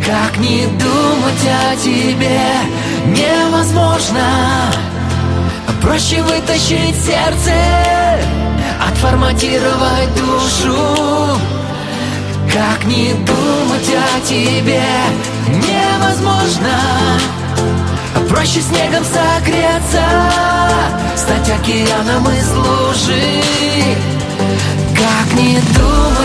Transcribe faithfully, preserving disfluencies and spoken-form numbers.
Как не думать о тебе невозможно. Проще вытащить сердце, отформатировать душу. Как не думать о тебе невозможно. Проще снегом согреться, стать океаном из лужи. Как не думать